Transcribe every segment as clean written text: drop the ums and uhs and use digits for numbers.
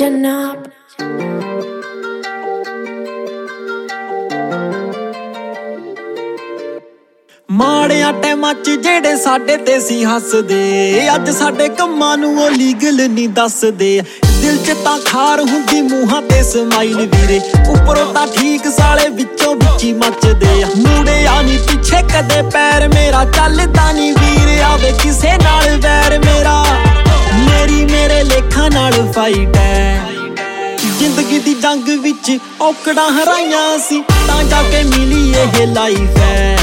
ਜਨਾਬ। ਮਾੜਿਆਂ ਟਾਈਮਾਂ 'ਚ ਜਿਹੜੇ ਸਾਡੇ ਤੇ ਸੀ ਹੱਸਦੇ, ਅੱਜ ਸਾਡੇ ਕੰਮਾਂ ਨੂੰ ਉਹ ਲੀਗਲ ਨਹੀਂ ਦੱਸਦੇ। ਦਿਲ 'ਚ ਤਾਂ ਖਾਰ ਹੁੰਦੀ, ਮੂੰਹਾਂ ਤੇ ਸਮਾਈਲ ਵੀਰੇ, ਉੱਪਰੋਂ ਤਾਂ ਠੀਕ ਸਾਲੇ ਵਿੱਚੋਂ ਵਿੱਚੀ ਮੱਚਦੇ ਆ। ਮੁੜਿਆ ਨੀ ਪਿੱਛੇ ਕਦੇ ਪੈਰ ਮੇਰਾ, ਚੱਲਦਾ ਨੀ ਵੀਰ ਆਵੇ ਕਿਸੇ ਨਾਲ ਵੈਰ ਮੇਰਾ। ਮੇਰੀ ਮੇਰੇ ਲੇਖਾਂ ਨਾਲ ਫਾਈਟ ਐ, ਜ਼ਿੰਦਗੀ ਦੀ ਜੰਗ ਵਿੱਚ ਔਕੜਾਂ ਹਰਾਈਆਂ ਸੀ, ਤਾਂ ਜਾ ਕੇ ਮਿਲੀ ਇਹ ਲਾਈਫ ਐ।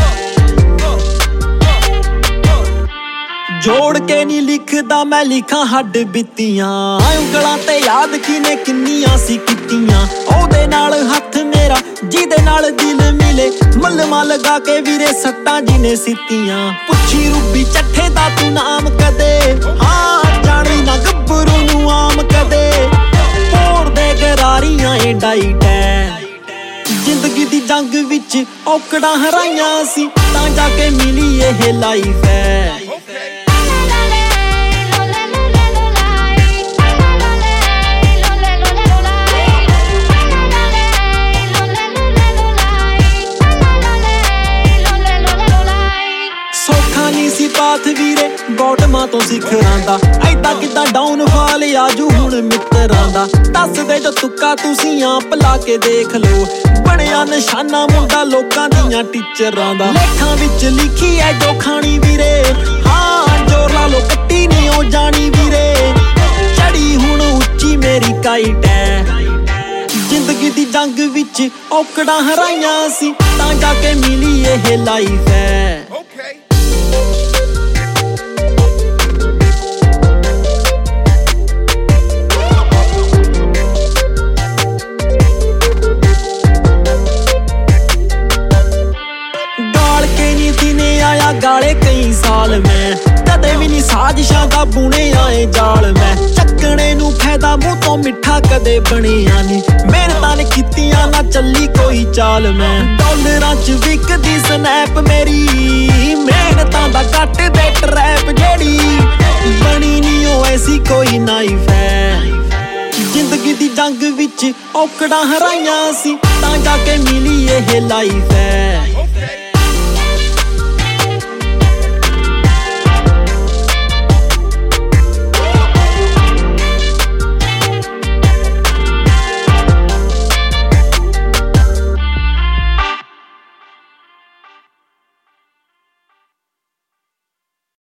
ਜੋੜ ਕੇ ਨੀ ਲਿਖਦਾ ਮੈਂ, ਲਿਖਾਂ ਹੱਡ ਬਿੱਤੀਆਂ, ਉਂਗਲਾਂ ਤੇ ਯਾਦ ਕਿਨੇ ਕਿੰਨੀਆਂ ਸੀ ਕੀਤੀਆਂ। ਉਹਦੇ ਨਾਲ ਹੱਥ ਮੇਰਾ ਜਿਹਦੇ ਨਾਲ ਦਿਲ ਮਿਲੇ, ਮਲਮਾ ਲਗਾ ਕੇ ਵੀਰੇ ਸੱਟਾਂ ਜਿਹਨੇ ਸਿੱਤੀਆਂ। ਪੁੱਛੀ ਰੂਬੀ ਚੱਠੇ ਦਾ ਤੂੰ ਨਾਮ ਕਦੇ, ਹਾਂ ਜਾਣੀ ਨਾ ਗੱਭਰੂ ਨੂੰ ਆਮ ਕਦੇ। ਪੋਰ ਦੇ ਗਰਾਰੀਆਂ ਏ ਡਾਈਟ ਐ, ਜ਼ਿੰਦਗੀ ਦੀ ਜੰਗ ਵਿੱਚ ਔਕੜਾਂ ਹਰਾਈਆਂ ਸੀ, ਤਾਂ ਜਾ ਕੇ ਮਿਲੀ ਇਹ ਲਾਈਫ ਐ। ਪਾਥ ਵੀਰੇ ਬੋਟਮਾਂ ਤੋਂ ਸਿਖਰਾਂ ਦਾ, ਐਦਾਂ ਕਿੱਦਾਂ ਡਾਊਨਫਾਲ ਆਜੂ ਹੁਣ ਮਿੱਤਰਾਂ ਦਾ। ਦੱਸਦੇ ਜੋ ਤੁੱਕਾ ਤੁਸੀਂ ਆਪ ਲਾ ਕੇ ਦੇਖ ਲੋ, ਬਣਿਆ ਨਿਸ਼ਾਨਾ ਮੁੰਡਾ ਲੋਕਾਂ ਦੀਆਂ ਟੀਚਰਾਂ ਦਾ। ਲੇਖਾਂ ਵਿੱਚ ਲਿਖੀ ਐ ਜੋ ਖਾਣੀ ਵੀਰੇ, ਹਾਂ ਜੋਰ ਲਾ ਲੋ ਕੱਟੀ ਨਹੀਂ ਉਹ ਜਾਣੀ ਵੀਰੇ। ਚੜੀ ਹੁਣ ਉੱਚੀ ਮੇਰੀ ਕਾਈਟ ਐ, ਜ਼ਿੰਦਗੀ ਦੀ ਜੰਗ ਵਿੱਚ ਔਕੜਾਂ ਹਰਾਈਆਂ ਸੀ, ਤਾਂ ਜਾ ਕੇ ਮਿਲੀ ਇਹ ਲਾਈਫ ਐ। ਗਾਲੇ ਕਈ ਸਾਲ ਮੈਂ ਕਦੇ ਵੀ ਨੀ ਸਾਜ਼ਿਸ਼ਾਂ ਦਾ ਬੁਣਿਆ ਏ ਜਾਲ ਮੈਂ। ਚੱਕਣੇ ਨੂੰ ਫਾਇਦਾ ਮੂੰਹ ਤੋਂ ਮਿੱਠਾ ਕਦੇ ਬਣਿਆ ਨੀ, ਮਿਹਨਤਾਂ ਨੇ ਕੀਤੀਆਂ ਨਾ ਚੱਲੀ ਕੋਈ ਚਾਲ ਮੈਂ। ਡਾਲਰਾਂ 'ਚ ਵਿਕਦੀ ਸਨੈਪ ਮੇਰੀ, ਮਿਹਨਤਾਂ ਦਾ ਕੱਟ ਦੇ ਟਰੈਪ ਜਿਹੜੀ। ਬਣੀ ਨੀ ਉਹ ਐਸੀ ਕੋਈ ਨਾਈਫ ਐ, ਜ਼ਿੰਦਗੀ ਦੀ ਜੰਗ ਵਿੱਚ ਔਕੜਾਂ ਹਰਾਈਆਂ ਸੀ, ਤਾਂ ਜਾ ਕੇ ਮਿਲੀ ਇਹ ਲਾਈਫ ਐ।